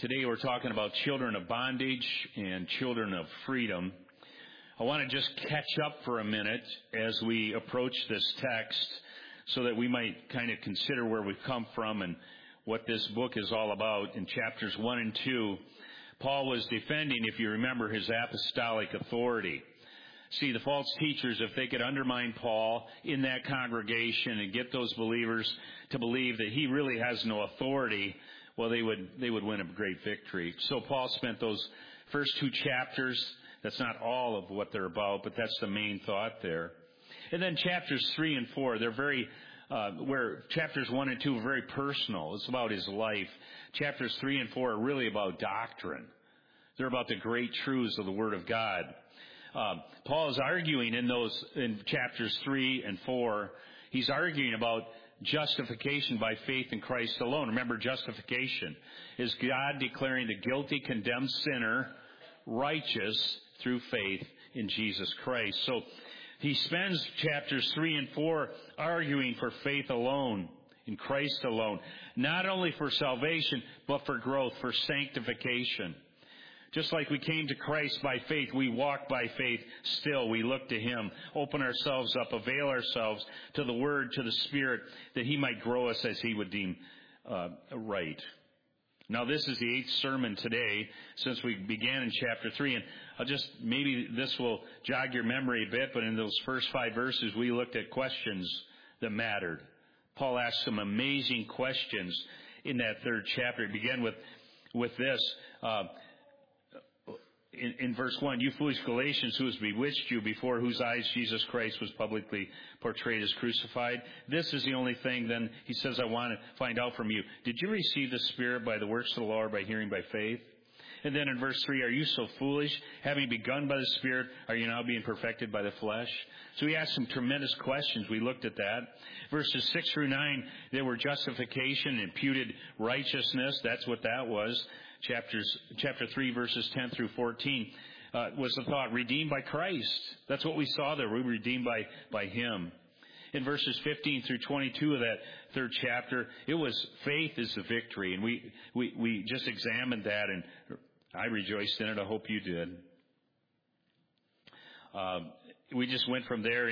Today we're talking about children of bondage and children of freedom. I want to just catch up for a minute as we approach this text so that we might kind of consider where we've come from and what this book is all about. In chapters 1 and 2, Paul was defending, if you remember, his apostolic authority. See, the false teachers, if they could undermine Paul in that congregation and get those believers to believe that he really has no authority, well, they would win a great victory. So Paul spent those first 2 chapters. That's not all of what they're about, but that's the main thought there. And then chapters 3 and 4, they're very, where chapters 1 and 2 are very personal. It's about his life. Chapters 3 and 4 are really about doctrine. They're about the great truths of the Word of God. Paul is arguing in chapters 3 and 4, he's arguing about justification by faith in Christ alone. Remember, justification is God declaring the guilty, condemned sinner righteous through faith in Jesus Christ. So he spends chapters 3 and 4 arguing for faith alone, in Christ alone, not only for salvation, but for growth, for sanctification. Just like we came to Christ by faith, we walk by faith still. We look to Him, open ourselves up, avail ourselves to the Word, to the Spirit, that He might grow us as He would deem right. Now, this is the 8th sermon today since we began in chapter 3, and maybe this will jog your memory a bit, but in those first 5 verses, we looked at questions that mattered. Paul asked some amazing questions in that 3rd chapter. It began with this. In verse 1, you foolish Galatians, who has bewitched you, before whose eyes Jesus Christ was publicly portrayed as crucified? This is the only thing then, he says, I want to find out from you. Did you receive the Spirit by the works of the law or by hearing by faith? And then in verse 3, are you so foolish? Having begun by the Spirit, are you now being perfected by the flesh? So he asked some tremendous questions. We looked at that. Verses 6 through 9, they were justification, imputed righteousness. That's what that was. Chapter 3, verses 10 through 14, was the thought, redeemed by Christ. That's what we saw there. We were redeemed by Him. In verses 15 through 22 of that 3rd chapter, it was faith is the victory. And we just examined that, and I rejoiced in it. I hope you did. We just went from there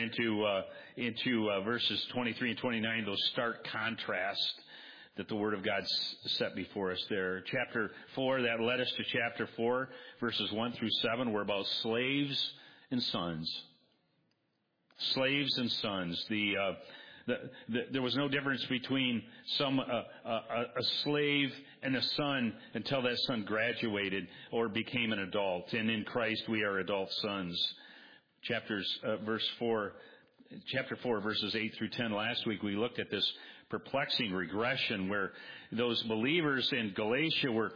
into verses 23 and 29, those stark contrasts that the Word of God set before us there. Chapter 4, that led us to chapter 4, verses 1 through 7, were about slaves and sons. Slaves and sons. There was no difference between a slave and a son until that son graduated or became an adult. And in Christ we are adult sons. Chapter 4, verses 8 through 10. Last week we looked at this perplexing regression where those believers in Galatia were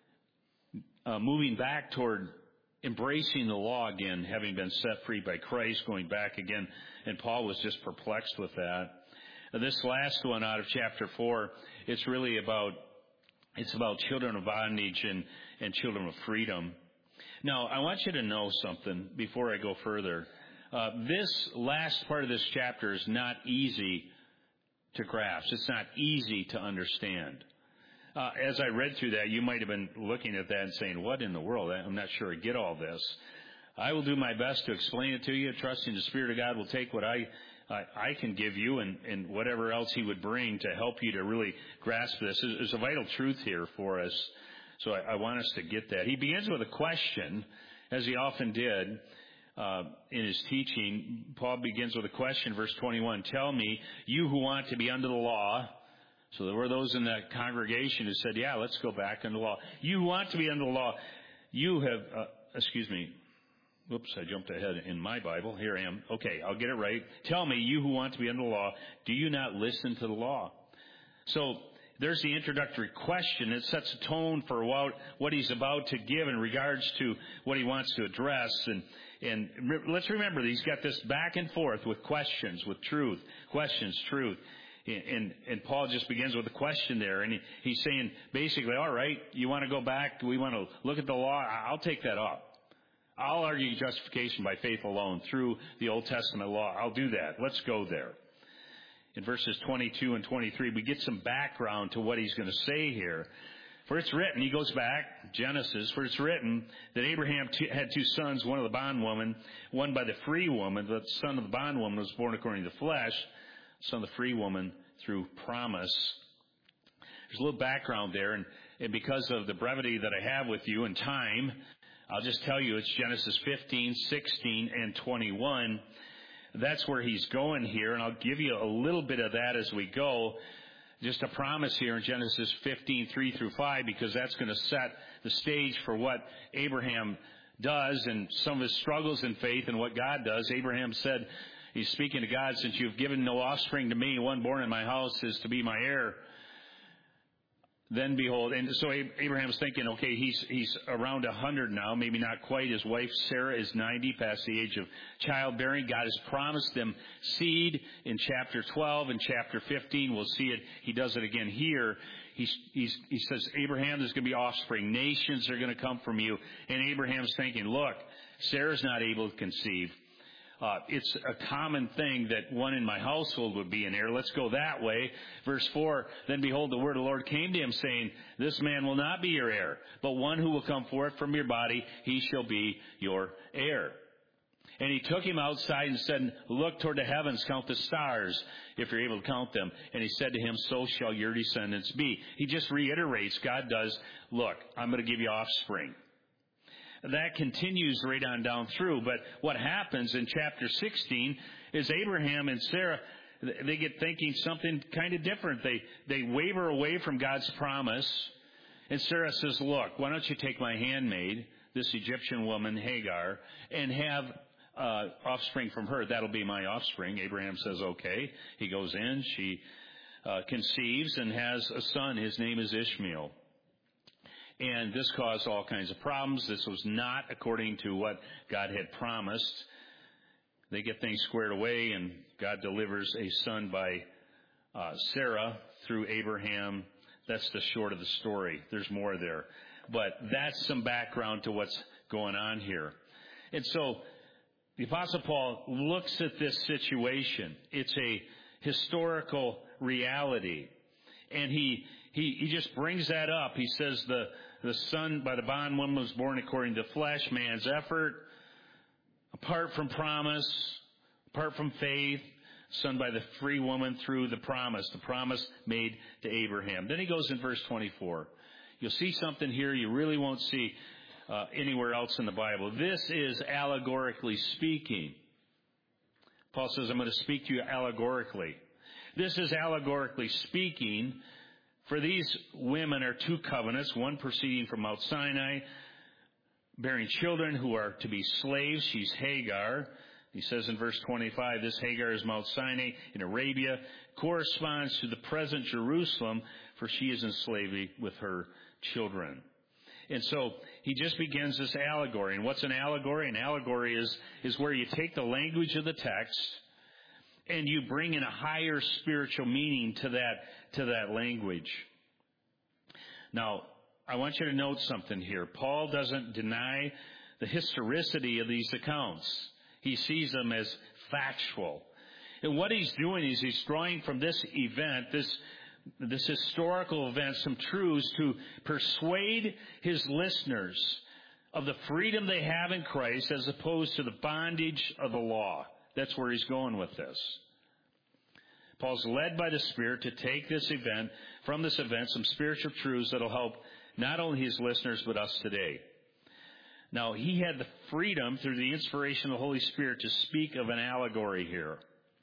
moving back toward embracing the law again, having been set free by Christ, going back again. And Paul was just perplexed with that. This last one out of chapter 4, it's really about children of bondage and children of freedom. Now, I want you to know something before I go further. This last part of this chapter is not easy to grasp. It's not easy to understand. As I read through that, you might have been looking at that and saying, what in the world? I'm not sure I get all this. I will do my best to explain it to you, trusting the Spirit of God will take what I can give you and whatever else He would bring to help you to really grasp this. There's a vital truth here for us. So I want us to get that. He begins with a question, as he often did in his teaching. Paul begins with a question, verse 21. Tell me, you who want to be under the law. So there were those in that congregation who said, yeah, let's go back under the law. You who want to be under the law, you have, Whoops, I jumped ahead in my Bible. Here I am. Okay, I'll get it right. Tell me, you who want to be under the law, do you not listen to the law? So there's the introductory question. It sets a tone for what he's about to give in regards to what he wants to address. And let's remember that he's got this back and forth with questions, with truth. Questions, truth. And Paul just begins with a question there. And he's saying basically, all right, you want to go back? We want to look at the law? I'll take that up. I'll argue justification by faith alone through the Old Testament law. I'll do that. Let's go there. In verses 22 and 23, we get some background to what he's going to say here. For it's written, he goes back, Genesis, for it's written that Abraham had two sons, one of the bondwoman, one by the free woman. The son of the bondwoman was born according to the flesh, son of the free woman through promise. There's a little background there, and because of the brevity that I have with you and time, I'll just tell you it's Genesis 15, 16, and 21. That's where he's going here, and I'll give you a little bit of that as we go. Just a promise here in Genesis 15, 3 through 5, because that's going to set the stage for what Abraham does and some of his struggles in faith and what God does. Abraham said, he's speaking to God, since you've given no offspring to me, one born in my house is to be my heir. Then behold, and so Abraham's thinking, okay, he's around 100 now, maybe not quite. His wife Sarah is 90, past the age of childbearing. God has promised them seed in chapter 12 and chapter 15. We'll see it. He does it again here. He says, Abraham, there's going to be offspring. Nations are going to come from you. And Abraham's thinking, look, Sarah's not able to conceive. It's a common thing that one in my household would be an heir. Let's go that way. Verse 4, then behold, the word of the Lord came to him, saying, this man will not be your heir, but one who will come forth from your body, he shall be your heir. And he took him outside and said, look toward the heavens, count the stars, if you're able to count them. And he said to him, so shall your descendants be. He just reiterates, God does, look, I'm going to give you offspring. That continues right on down through. But what happens in chapter 16 is Abraham and Sarah, they get thinking something kind of different. They waver away from God's promise. And Sarah says, look, why don't you take my handmaid, this Egyptian woman, Hagar, and have offspring from her. That'll be my offspring. Abraham says, okay. He goes in. She conceives and has a son. His name is Ishmael. And this caused all kinds of problems. This was not according to what God had promised. They get things squared away, and God delivers a son by Sarah through Abraham. That's the short of the story. There's more there. But that's some background to what's going on here. And so the Apostle Paul looks at this situation. It's a historical reality. And he just brings that up. He says the son by the bondwoman was born according to flesh, man's effort, apart from promise, apart from faith, son by the free woman through the promise made to Abraham. Then he goes in verse 24. You'll see something here you really won't see anywhere else in the Bible. This is allegorically speaking. Paul says, I'm going to speak to you allegorically. This is allegorically speaking. For these women are two covenants, one proceeding from Mount Sinai, bearing children who are to be slaves. She's Hagar. He says in verse 25, this Hagar is Mount Sinai in Arabia, corresponds to the present Jerusalem, for she is in slavery with her children. And so he just begins this allegory. And what's an allegory? An allegory is where you take the language of the text and you bring in a higher spiritual meaning to that language. Now, I want you to note something here. Paul doesn't deny the historicity of these accounts. He sees them as factual. And what he's doing is he's drawing from this event, this historical event, some truths to persuade his listeners of the freedom they have in Christ as opposed to the bondage of the law. That's where he's going with this. Paul's led by the Spirit to take from this event, some spiritual truths that'll help not only his listeners, but us today. Now, he had the freedom through the inspiration of the Holy Spirit to speak of an allegory here.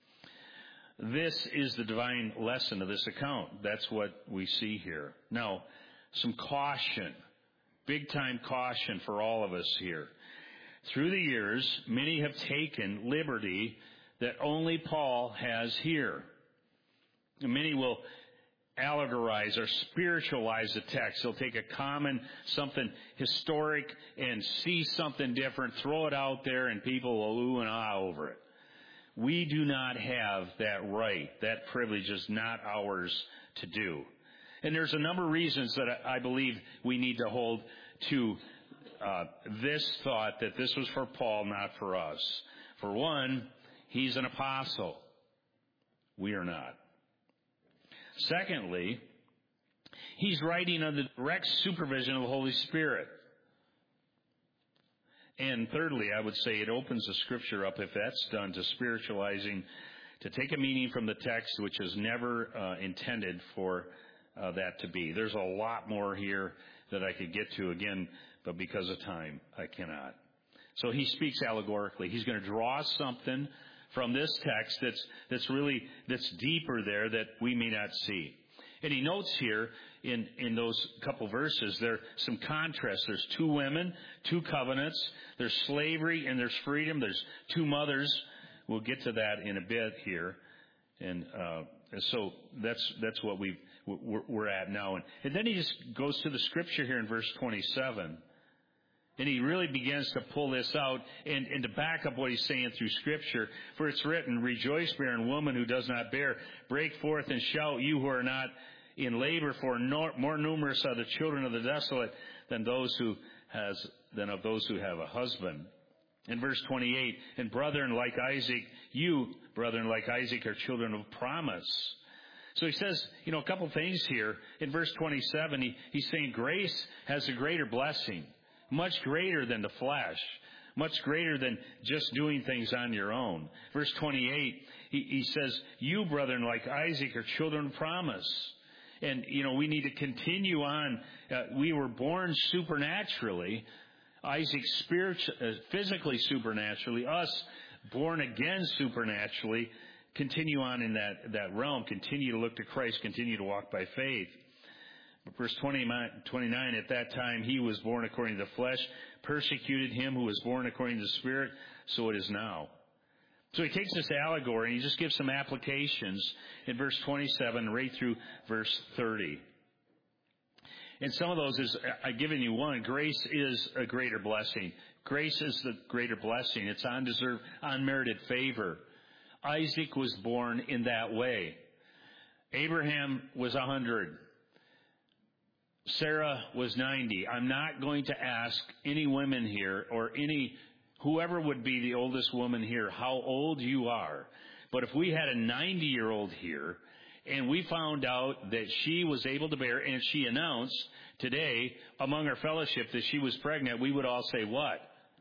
This is the divine lesson of this account. That's what we see here. Now, some caution, big time caution for all of us here. Through the years, many have taken liberty that only Paul has here. And many will allegorize or spiritualize the text. They'll take something historic and see something different, throw it out there, and people will ooh and ah over it. We do not have that right. That privilege is not ours to do. And there's a number of reasons that I believe we need to hold to this thought that this was for Paul, not for us. For one, he's an apostle. We are not. Secondly, He's writing under the direct supervision of the Holy Spirit. And thirdly, I would say it opens the Scripture up, if that's done, to spiritualizing, to take a meaning from the text which is never intended for that to be. There's a lot more here that I could get to again, but because of time, I cannot. So he speaks allegorically. He's going to draw something from this text that's deeper there that we may not see. And he notes here in those couple verses, there are some contrasts. There's two women, two covenants. There's slavery and there's freedom. There's two mothers. We'll get to that in a bit here. And so that's what we're at now. And then he just goes to the Scripture here in verse 27. And he really begins to pull this out and to back up what he's saying through Scripture. For it's written, "Rejoice, barren woman who does not bear. Break forth and shout, you who are not in labor, for more numerous are the children of the desolate than of those who have a husband." In verse 28, "And brethren like Isaac, you, brethren like Isaac, are children of promise." So he says, a couple things here. In verse 27, he's saying grace has a greater blessing, much greater than the flesh, much greater than just doing things on your own. Verse 28, he says, "You, brethren like Isaac, are children of promise." And, we need to continue on. We were born supernaturally. Isaac physically supernaturally. Us born again supernaturally. Continue on in that realm. Continue to look to Christ. Continue to walk by faith. Verse 29, "At that time he was born according to the flesh, persecuted him who was born according to the Spirit, so it is now." So he takes this allegory and he just gives some applications in verse 27 right through verse 30. And some of those is, I've given you one, grace is a greater blessing. Grace is the greater blessing. It's undeserved, unmerited favor. Isaac was born in that way. Abraham was 100. Sarah was 90. I'm not going to ask any women here or whoever would be the oldest woman here how old you are. But if we had a 90-year-old here and we found out that she was able to bear and she announced today among our fellowship that she was pregnant, we would all say what?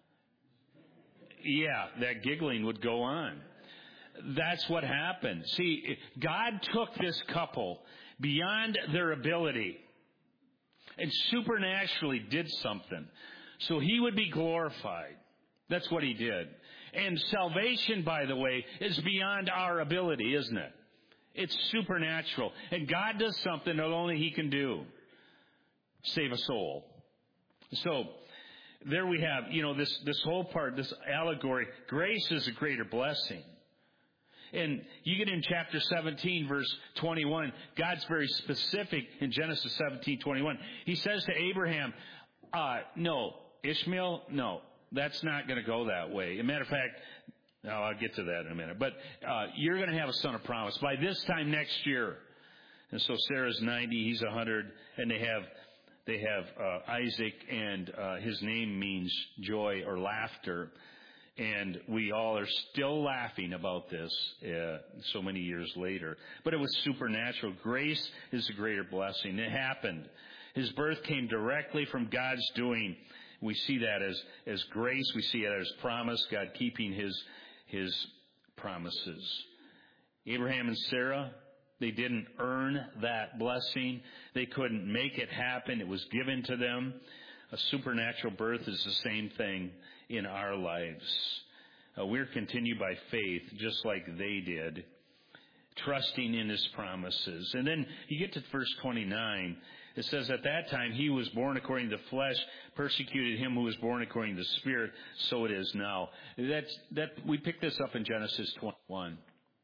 Yeah, that giggling would go on. That's what happened. See, God took this couple beyond their ability and supernaturally did something so he would be glorified. That's what he did. And salvation, by the way, is beyond our ability, isn't it? It's supernatural. And God does something that only he can do. Save a soul. So, there we have, this whole part, this allegory. Grace is a greater blessing. And you get in chapter 17, verse 21, God's very specific in Genesis 17:21. He says to Abraham, no, Ishmael, no, that's not going to go that way. As a matter of fact, I'll get to that in a minute. But you're going to have a son of promise by this time next year. And so Sarah's 90, he's 100, and they have Isaac, and his name means joy or laughter. And we all are still laughing about this so many years later. But it was supernatural. Grace is a greater blessing. It happened. His birth came directly from God's doing. We see that as grace. We see it as promise, God keeping his promises. Abraham and Sarah, they didn't earn that blessing. They couldn't make it happen. It was given to them. A supernatural birth is the same thing in our lives. We're continued by faith, just like they did, trusting in his promises. And then you get to verse 29. It says, "At that time he was born according to the flesh, persecuted him who was born according to the Spirit, so it is now." We pick this up in Genesis 21.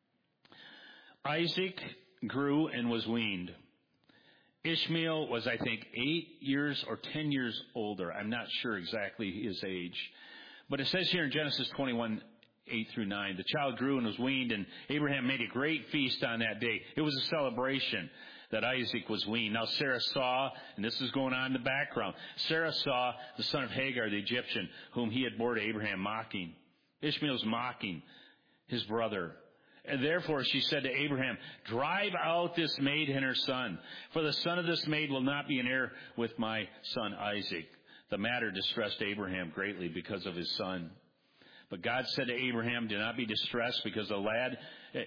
Isaac grew and was weaned. Ishmael was, I think, 8 years or 10 years older. I'm not sure exactly his age. But it says here in Genesis 21, 8 through 9, "The child grew and was weaned, and Abraham made a great feast on that day." It was a celebration that Isaac was weaned. Now Sarah saw, and this is going on in the background, Sarah saw the son of Hagar, the Egyptian, whom he had bore to Abraham, mocking. Ishmael's mocking his brother. And therefore she said to Abraham, drive out this maid and her son, for the son of this maid will not be an heir with my son Isaac. The matter distressed Abraham greatly because of his son. But God said to Abraham, do not be distressed because the lad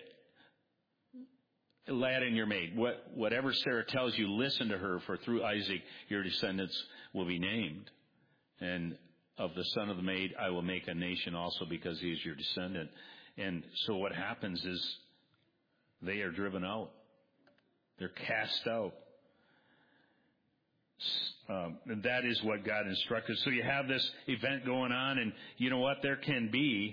and your maid, whatever Sarah tells you, listen to her, for through Isaac your descendants will be named. And of the son of the maid I will make a nation also, because he is your descendant. And so what happens is they are driven out. They're cast out. And that is what God instructed. So you have this event going on, and you know what? There can be,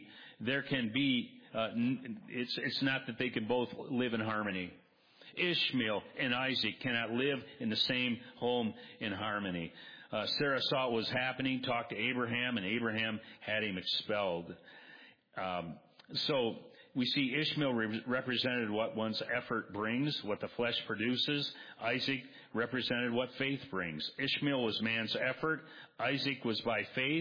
it's not that they can both live in harmony. Ishmael and Isaac cannot live in the same home in harmony. Sarah saw what was happening, talked to Abraham, and Abraham had him expelled. So we see Ishmael represented what one's effort brings, what the flesh produces. Isaac represented what faith brings. Ishmael was man's effort. Isaac was by faith,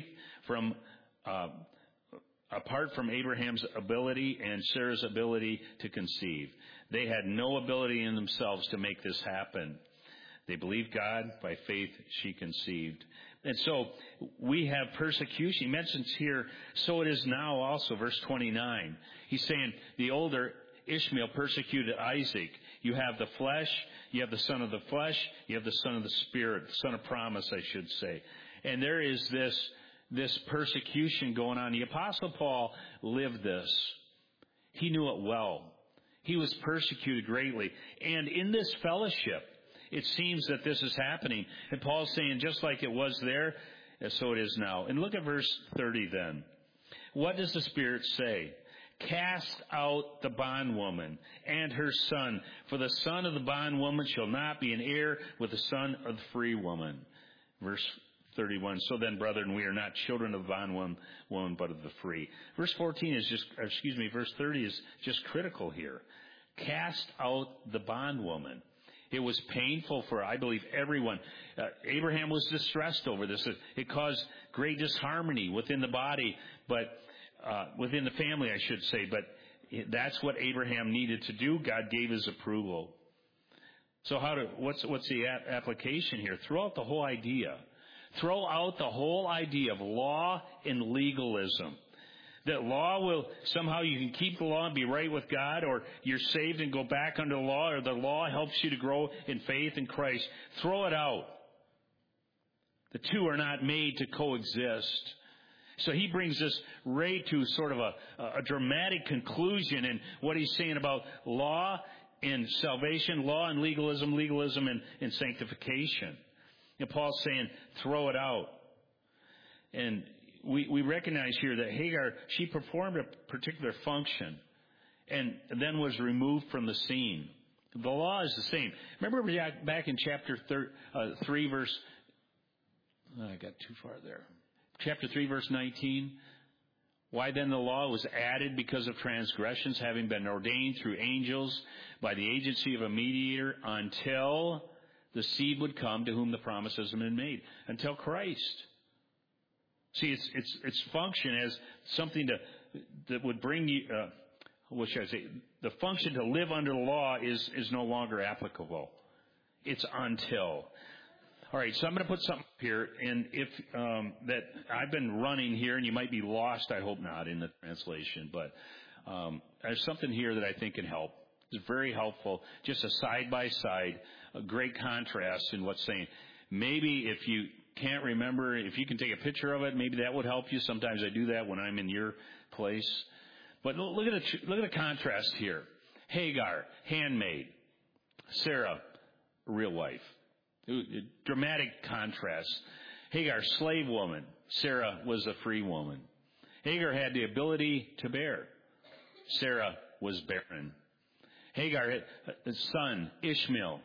apart from Abraham's ability and Sarah's ability to conceive. They had no ability in themselves to make this happen. They believed God. By faith, she conceived. And so we have persecution. He mentions here, so it is now also, verse 29. He's saying the older Ishmael persecuted Isaac. You have the flesh, you have the son of the flesh, you have the son of the spirit, son of promise, I should say. And there is this persecution going on. The Apostle Paul lived this. He knew it well. He was persecuted greatly. And in this fellowship, it seems that this is happening. And Paul's saying, just like it was there, so it is now. And look at verse 30 then. What does the Spirit say? Cast out the bondwoman and her son, for the son of the bondwoman shall not be an heir with the son of the free woman. Verse 31. So then, brethren, we are not children of the bondwoman, but of the free. Verse 14 is verse 30 is just critical here. Cast out the bondwoman. It was painful for, I believe, everyone. Abraham was distressed over this. It caused great disharmony within the body, but within the family, I should say. But that's what Abraham needed to do. God gave his approval. So what's the application here? Throw out the whole idea. Throw out the whole idea of law and legalism. That law will, somehow you can keep the law and be right with God, or you're saved and go back under the law, or the law helps you to grow in faith in Christ. Throw it out. The two are not made to coexist. So he brings this right to sort of a dramatic conclusion in what he's saying about law and salvation, law and legalism, legalism and sanctification. And Paul's saying, throw it out. And we recognize here that Hagar, she performed a particular function and then was removed from the scene. The law is the same. Remember back in chapter 3, verse... I got too far there. Chapter 3, verse 19. Why then the law was added? Because of transgressions having been ordained through angels by the agency of a mediator, until the seed would come to whom the promise has been made. Until Christ. See, its function as something that would bring you, what should I say? The function to live under the law is no longer applicable. It's until. All right, so I'm going to put something up here, and if that I've been running here, and you might be lost. I hope not in the translation, but there's something here that I think can help. It's very helpful. Just a side by side, a great contrast in what's saying. Maybe if you can't remember, if you can take a picture of it, maybe that would help you. Sometimes I do that when I'm in your place. But look at the contrast here. Hagar, handmaid. Sarah, real wife. Dramatic contrast. Hagar, slave woman. Sarah was a free woman. Hagar had the ability to bear. Sarah was barren. Hagar had a son, Ishmael.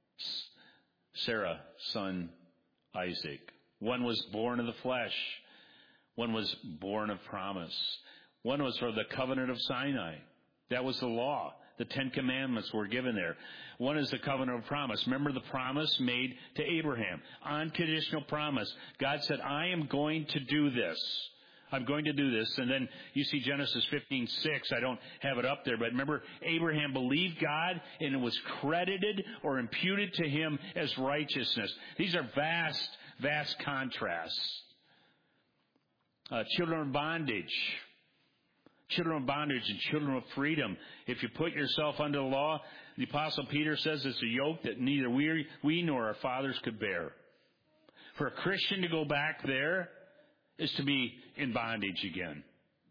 Sarah, son, Isaac. One was born of the flesh. One was born of promise. One was for the covenant of Sinai. That was the law. The 10 Commandments were given there. One is the covenant of promise. Remember the promise made to Abraham. Unconditional promise. God said, I am going to do this. I'm going to do this. And then you see Genesis 15:6. I don't have it up there, but remember, Abraham believed God, and it was credited or imputed to him as righteousness. These are vast, vast contrasts. Children of bondage. Children of bondage and children of freedom. If you put yourself under the law, the Apostle Peter says it's a yoke that neither we nor our fathers could bear. For a Christian to go back there is to be in bondage again.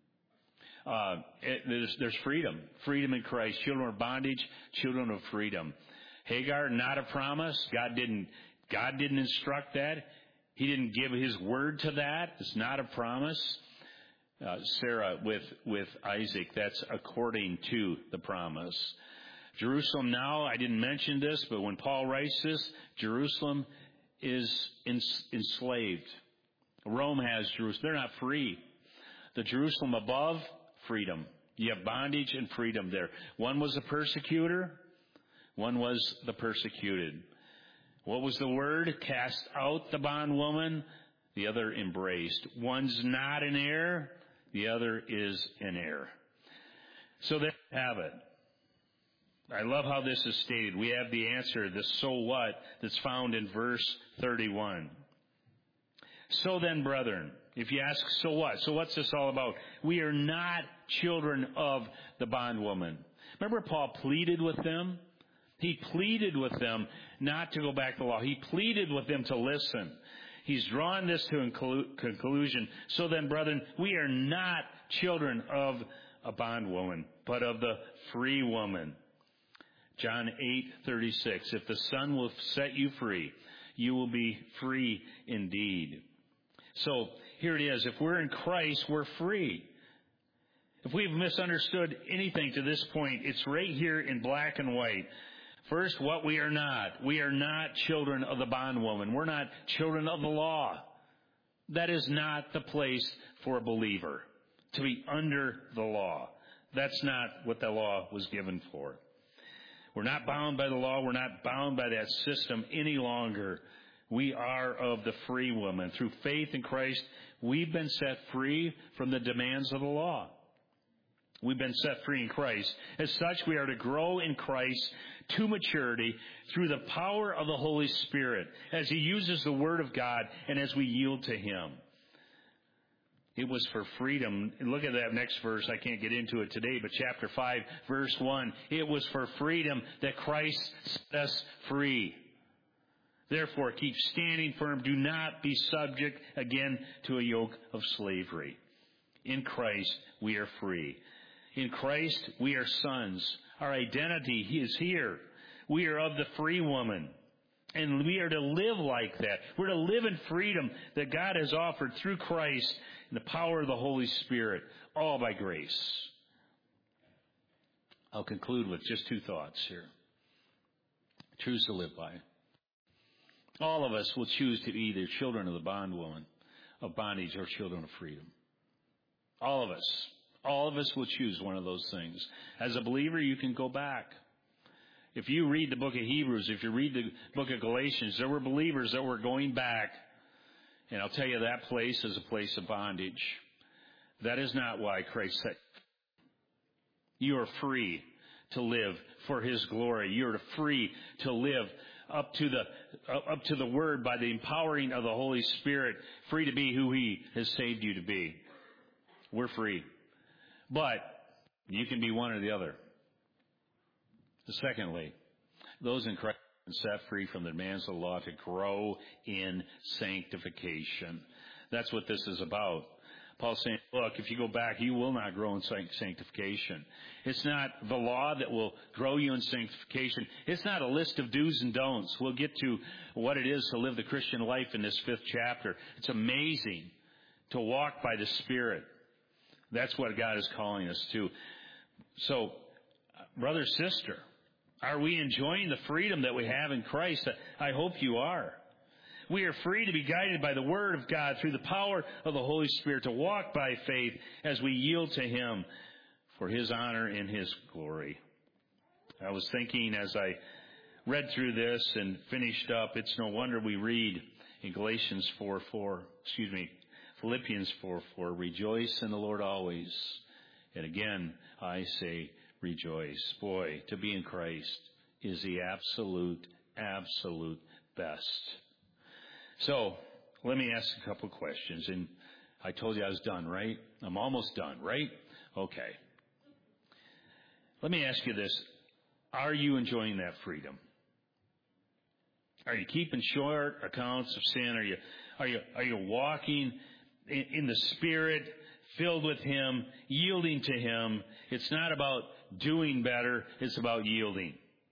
There's freedom. Freedom in Christ. Children of bondage, children of freedom. Hagar, not a promise. God didn't instruct that. He didn't give his word to that. It's not a promise. Sarah with Isaac, that's according to the promise. Jerusalem now, I didn't mention this, but when Paul writes this, Jerusalem is enslaved. Rome has Jerusalem. They're not free. The Jerusalem above, freedom. You have bondage and freedom there. One was a persecutor. One was the persecuted. What was the word? Cast out the bondwoman. The other embraced. One's not an heir. The other is an heir. So there you have it. I love how this is stated. We have the answer, the so what, that's found in verse 31. So then, brethren, if you ask, so what? So what's this all about? We are not children of the bondwoman. Remember Paul pleaded with them? He pleaded with them not to go back to the law. He pleaded with them to listen. He's drawn this to a conclusion. So then, brethren, we are not children of a bondwoman, but of the free woman. John 8:36. If the Son will set you free, you will be free indeed. So here it is. If we're in Christ, we're free. If we've misunderstood anything to this point, it's right here in black and white. First, what we are not. We are not children of the bondwoman. We're not children of the law. That is not the place for a believer, to be under the law. That's not what the law was given for. We're not bound by the law. We're not bound by that system any longer. We are of the free woman. Through faith in Christ, we've been set free from the demands of the law. We've been set free in Christ. As such, we are to grow in Christ to maturity through the power of the Holy Spirit as He uses the Word of God and as we yield to Him. It was for freedom. Look at that next verse. I can't get into it today, but chapter 5, verse 1. It was for freedom that Christ set us free. Therefore, keep standing firm. Do not be subject again to a yoke of slavery. In Christ, we are free. In Christ, we are sons. Our identity is here. We are of the free woman. And we are to live like that. We're to live in freedom that God has offered through Christ and the power of the Holy Spirit, all by grace. I'll conclude with just two thoughts here. Truths to live by. All of us will choose to be either children of the bondwoman, of bondage, or children of freedom. All of us. All of us will choose one of those things. As a believer, you can go back. If you read the book of Hebrews, if you read the book of Galatians, there were believers that were going back. And I'll tell you, that place is a place of bondage. That is not why Christ said, you are free to live for His glory. You are free to live up to the Word by the empowering of the Holy Spirit, free to be who He has saved you to be. We're free. But you can be one or the other. Secondly, those in Christ are set free from the demands of the law to grow in sanctification. That's what this is about. Paul's saying, look, if you go back, you will not grow in sanctification. It's not the law that will grow you in sanctification. It's not a list of do's and don'ts. We'll get to what it is to live the Christian life in this 5th chapter. It's amazing to walk by the Spirit. That's what God is calling us to. So, brother, sister, are we enjoying the freedom that we have in Christ? I hope you are. We are free to be guided by the Word of God through the power of the Holy Spirit to walk by faith as we yield to Him for His honor and His glory. I was thinking as I read through this and finished up, it's no wonder we read in Galatians 4:4, Philippians 4:4, rejoice in the Lord always. And again, I say rejoice. Boy, to be in Christ is the absolute best. So, let me ask a couple questions. And I told you I was done, right? I'm almost done, right? Okay. Let me ask you this. Are you enjoying that freedom? Are you keeping short accounts of sin? Are you walking in the Spirit, filled with Him, yielding to Him? It's not about doing better, it's about yielding.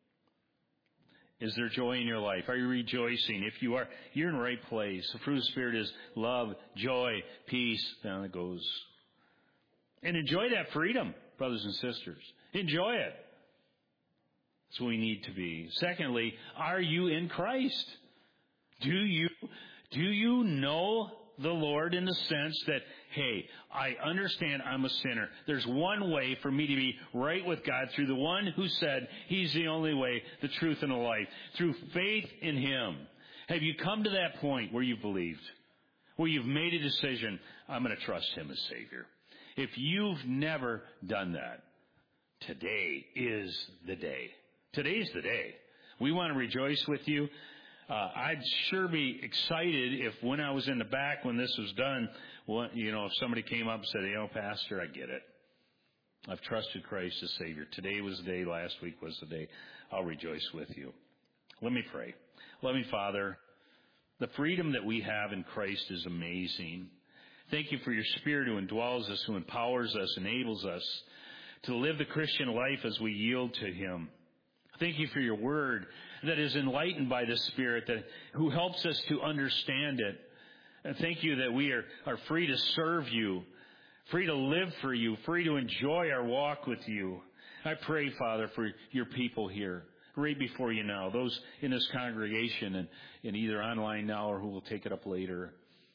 Is there joy in your life? Are you rejoicing? If you are, you're in the right place. The fruit of the Spirit is love, joy, peace. Down it goes. And enjoy that freedom, brothers and sisters. Enjoy it. That's what we need to be. Secondly, are you in Christ? Do you know the Lord in the sense that, hey, I understand I'm a sinner. There's one way for me to be right with God through the one who said He's the only way, the truth, and the life. Through faith in Him. Have you come to that point where you've believed? Where you've made a decision, I'm going to trust Him as Savior. If you've never done that, today is the day. Today's the day. We want to rejoice with you. I'd sure be excited if when I was in the back when this was done, if somebody came up and said, Pastor, I get it. I've trusted Christ as Savior. Today was the day. Last week was the day. I'll rejoice with you. Let me pray. Loving Father, the freedom that we have in Christ is amazing. Thank you for your Spirit who indwells us, who empowers us, enables us to live the Christian life as we yield to Him. Thank you for your word that is enlightened by the Spirit, who helps us to understand it. And thank you that we are free to serve you, free to live for you, free to enjoy our walk with you. I pray, Father, for your people here, right before you now, those in this congregation and either online now or who will take it up later,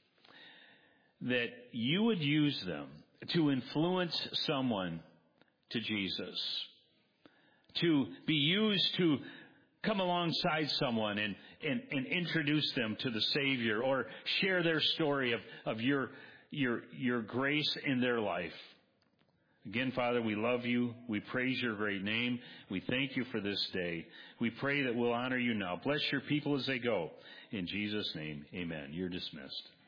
that you would use them to influence someone to Jesus, to be used to come alongside someone and introduce them to the Savior or share their story of your grace in their life. Again, Father, we love you. We praise your great name. We thank you for this day. We pray that we'll honor you now. Bless your people as they go. In Jesus' name, amen. You're dismissed.